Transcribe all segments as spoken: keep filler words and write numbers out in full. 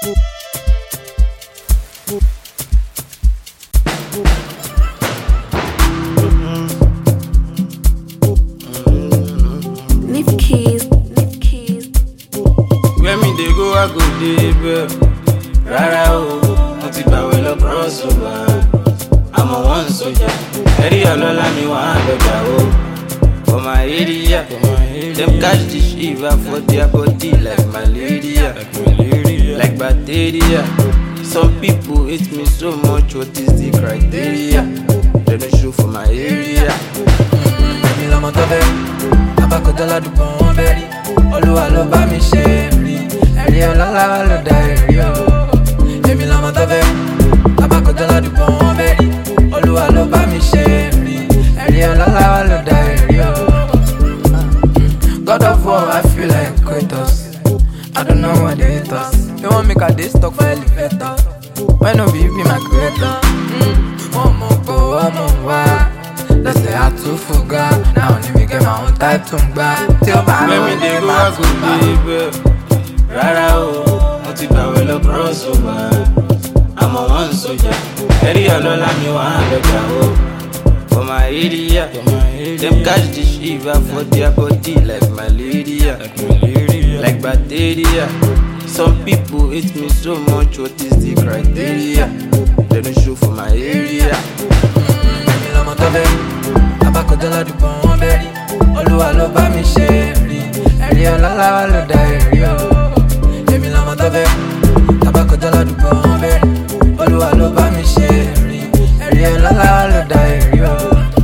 Leave keys, leave keys. When me dey go, I go dey babe. Rara o, mo ti gbàwé lọ cross over. I'm a one soldier. Ẹ̀rí ọlọ́lá mi wà á lọ́jà o. For my area, them catch the shiver for their body like malaria, like bacteria. Some people hate me so much, what is the criteria? They don't show for my area. Èmi lọmọ tó fẹ́ rí, abákọ̀jọ́ ládùúgbò wọn fẹ́ rí. Olúwa ló bá mi ṣe rí, ẹ̀rí ọlọ́lá wa ló dá ẹ̀rí o. Èmi lọmọ tó fẹ́ rí, abákọ̀jọ́ ládùúgbò wọn fẹ́ rí. Olúwa ló bá mi ṣe rí, ẹ̀rí ọlọ́lá wa ló dá ẹ̀rí o. God of war, I feel like Kratos. I don't know what they hate us. They want make a day stuck for elevator. Why no be you be my creator? One more go, one more why? Let's say I too forgot. Now only me get my own type to buy. Till my When me dey go, I go dey babe. Rara o, mo ti gbàwé lọ cross over. I'm a one soldier. Ẹ̀rí ọlọ́lá mi wà á lọ́jà o. For my area, them catch the shiver for their body like malaria, like bacteria. Some people hate me so much, what is the criteria? They don't show for my area. Èmi lọmọ tó fẹ́ rí, abákọ̀jọ́ ládùúgbò wọn fẹ́ rí. Olúwa ló bá mi ṣe rí, ẹ̀rí ọlọ́lá wa ló dá ẹ̀rí o. Èmi lọmọ tó fẹ́ rí, abákọ̀jọ́ ládùúgbò wọn fẹ́ rí. Olúwa ló bá mi ṣe rí, ẹ̀rí ọlọ́lá wa ló dá ẹ̀rí o.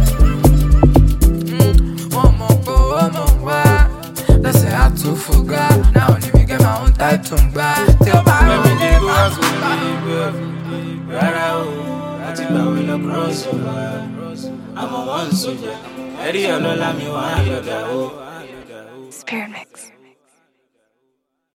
Wọ́n mọ̀ kó wọ́n mọ̀ wá, lọ́sẹ̀ I too forgot. Now only me get my own type to buy. Till my When me dey go, I go dey babe. Rara o, mo ti gbàwé lọ cross over. I'm a one soldier. Ẹ̀rí ọlọ́lá mi wà á lọ́jà o. Spirit mix.